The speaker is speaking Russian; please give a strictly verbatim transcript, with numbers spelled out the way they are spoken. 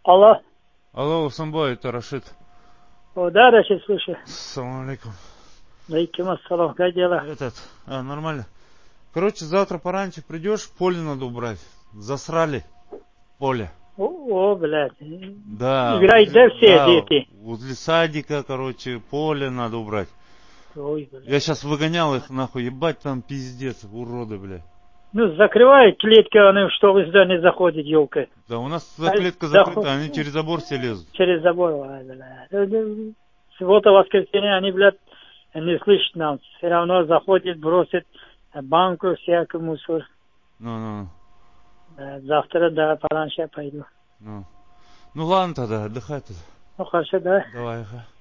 Алло. Алло, Усамбой, это Рашид. О, да, Рашид, слушай. Ассаламу алейкум. Алейкум ассалам, как дела? Этот, а, нормально. Короче, завтра пораньше придешь, поле надо убрать. Засрали поле. О, о, блядь. Да. Играют, да, все Да, дети? возле садика, короче, поле надо убрать. Ой, блядь. Я сейчас выгонял их, нахуй, ебать там пиздец, уроды, блядь. Ну, закрывай клетки, они что в здание заходит, елка. Да, у нас А, клетка заход- закрыта, они через забор все лезут. Через забор, ай, блядь. Суббота, воскресенье, они, блядь, не слышат нас. Все равно заходит, бросит банку, всякий мусор. Ну, ну, Да, завтра, да, пораньше я пойду. ну. Ну ладно тогда, отдыхай тогда. Ну, хорошо, да. Давай, ага.